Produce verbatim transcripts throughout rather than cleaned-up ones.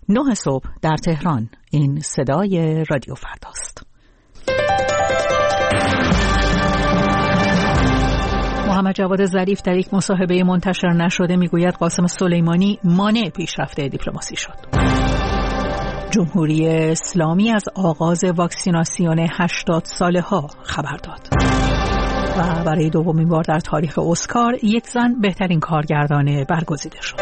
نه صبح در تهران. این صدای رادیو فرداست. محمد جواد ظریف در یک مصاحبه منتشر نشده میگوید قاسم سلیمانی مانع پیشرفت دیپلماسی شد. جمهوری اسلامی از آغاز واکسیناسیون هشتاد ساله ها خبر داد. و برای دومین بار در تاریخ اسکار یک زن بهترین کارگردان برگزیده شد.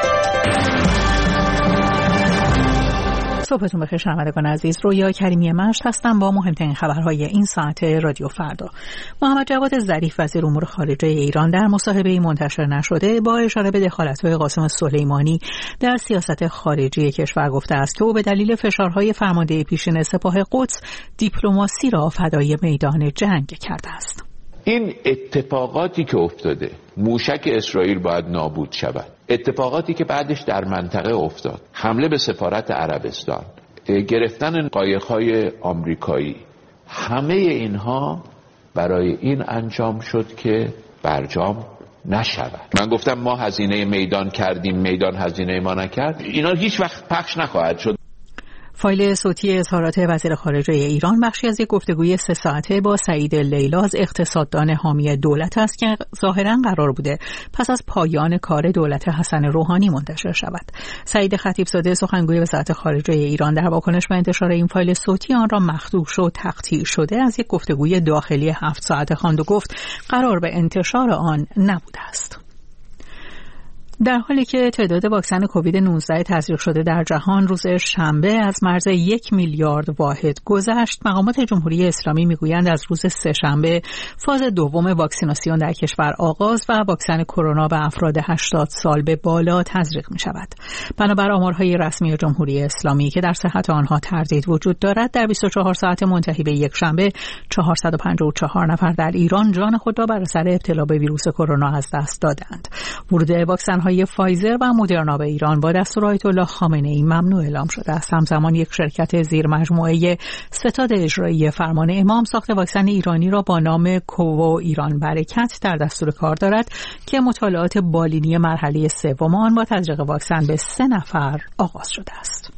صبحتون بخیر شنوندگان عزیز، رویا کریمی مشت هستم با مهمترین خبرهای این ساعت رادیو فردا. محمد جواد ظریف وزیر امور خارجه ایران در مصاحبه منتشر نشده با اشاره به دخالت‌های قاسم سلیمانی در سیاست خارجی کشور گفته است که او به دلیل فشارهای فرمانده پیشین سپاه قدس دیپلماسی را فدای میدان جنگ کرده است. این اتفاقاتی که افتاده، موشک اسرائیل باید نابود شود، اتفاقاتی که بعدش در منطقه افتاد، حمله به سفارت عربستان، گرفتن قایق‌های آمریکایی، همه اینها برای این انجام شد که برجام نشود. من گفتم ما هزینه میدان کردیم، میدان هزینه ما نکرد، اینا هیچ وقت پخش نخواهد شد. فایل صوتی اظهارات وزیر خارجه ایران بخشی از یک گفتگوی سه ساعته با سعید لیلاز، اقتصاددان حامی دولت است که ظاهراً قرار بوده پس از پایان کار دولت حسن روحانی منتشر شود. سعید خطیبزاده سخنگوی وزارت خارجه ایران در واکنش به انتشار این فایل صوتی آن را مخدوش و تقطیع شده از یک گفتگوی داخلی هفت ساعته خواند و گفت قرار به انتشار آن نبوده است. در حالی که تعداد واکسن کووید نوزده تزریق شده در جهان روز شنبه از مرز یک میلیارد واحد گذشت، مقامات جمهوری اسلامی میگویند از روز سه شنبه فاز دوم واکسیناسیون در کشور آغاز و واکسن کرونا به افراد هشتاد سال به بالا تزریق می شود. بنابر آمارهای رسمی جمهوری اسلامی که در صحت آنها تردید وجود دارد، در بیست و چهار ساعت منتهی به یک شنبه چهارصد و پنجاه و چهار نفر در ایران جان خود را بر اثر ابتلا به ویروس کرونا از دست دادند. ورود واکسن های فایزر و مدرنا به ایران با دستور آیت الله خامنه ای ممنوع اعلام شده است. همزمان یک شرکت زیر مجموعه ستاد اجرایی فرمان امام ساخت واکسن ایرانی را با نام کوو ایران برکت در دستور کار دارد که مطالعات بالینی مرحله سوم آن با تزریق واکسن به سه نفر آغاز شده است.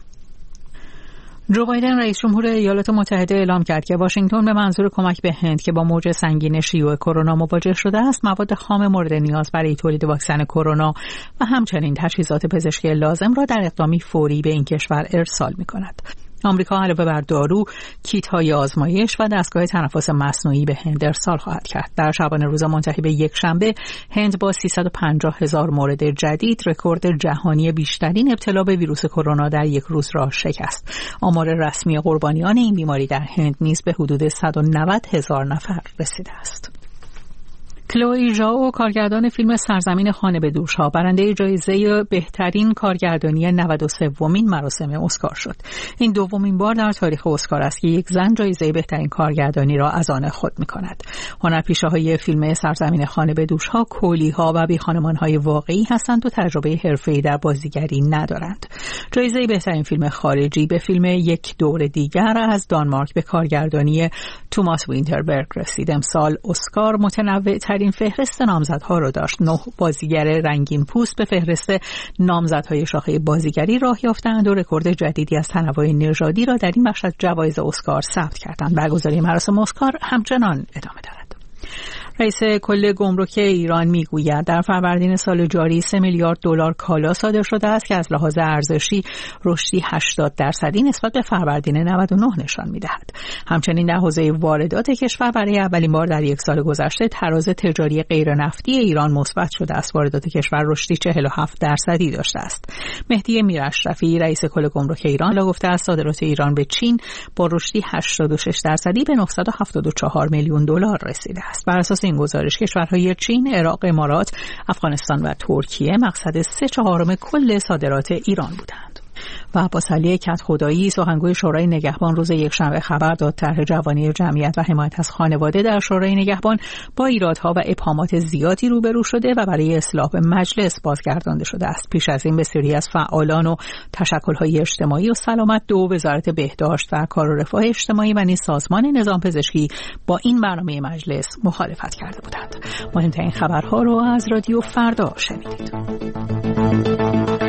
جو بایدن رئیس جمهور ایالات متحده اعلام کرد که واشنگتن به منظور کمک به هند که با موج سنگین شیوع کرونا مواجه شده است، مواد خام مورد نیاز برای تولید واکسن کرونا و همچنین تجهیزات پزشکی لازم را در اقدامی فوری به این کشور ارسال می‌کند. آمریکا علاوه بر دارو، کیت‌های آزمایش و دستگاه تنفس مصنوعی به هند ارسال خواهد کرد. در شبانه روز منتهی به یک شنبه، هند با سیصد و پنجاه هزار مورد جدید رکورد جهانی بیشترین ابتلا به ویروس کرونا در یک روز را شکست. آمار رسمی قربانیان این بیماری در هند نیز به حدود صد و نود هزار نفر رسیده است. کلوئی ژائو، کارگردان فیلم سرزمین خانه به دوش‌ها، برنده جایزه بهترین کارگردانی نود و سومین مراسم اسکار شد. این دومین بار در تاریخ اسکار است که یک زن جایزه بهترین کارگردانی را از آن خود می‌کند. هنرپیشه‌های فیلم سرزمین خانه به دوش‌ها کولی‌ها و بی‌خانمان‌های واقعی هستند و تجربه حرفه‌ای در بازیگری ندارند. جایزه بهترین فیلم خارجی به فیلم یک دور دیگر از دانمارک به کارگردانی توماس وینتربرگ رسید. امسال اسکار متنوع این فهرست نامزدها را داشت. نه بازیگر رنگین پوست به فهرست نامزدهای شاخه بازیگری راه یافتند و رکورد جدیدی از تنوع نژادی را در این بخش از جوایز اسکار ثبت کردند. برگزاری مراسم اسکار همچنان ادامه دارد. رئیس کل گمرک ایران میگوید در فروردین سال جاری سه میلیارد دلار کالا صادر شده است که از لحاظ ارزشی رشدی هشتاد درصدی نسبت به فروردین نود و نه نشان میدهد. همچنین در حوزه واردات کشور برای اولین بار در یک سال گذشته تراز تجاری غیر نفتی ایران مثبت شده است. واردات کشور رشدی چهل و هفت درصدی داشته است. مهدی میراشرفی رئیس کل گمرک ایران گفته است صادرات ایران به چین با رشدی هشتاد و شش درصدی به نهصد و هفتاد و چهار میلیون دلار رسیده است. بر اساس این گزارش کشورهای چین، عراق، امارات، افغانستان و ترکیه مقصد سه چهارم کل صادرات ایران بودند. و عباس علی کدخدایی سخنگوی شورای نگهبان روز یکشنبه خبر داد طرح جوانی جمعیت و حمایت از خانواده در شورای نگهبان با ایرادها و ابهامات زیادی روبرو شده و برای اصلاح به مجلس بازگردانده شده است. پیش از این بسیاری از فعالان و تشکل‌های اجتماعی و سلامت دو، وزارت بهداشت و کار و رفاه اجتماعی و نیز سازمان نظام پزشکی با این برنامه مجلس مخالفت کرده بودند. مهمترین خبرها رو از رادیو فردا شنیدید.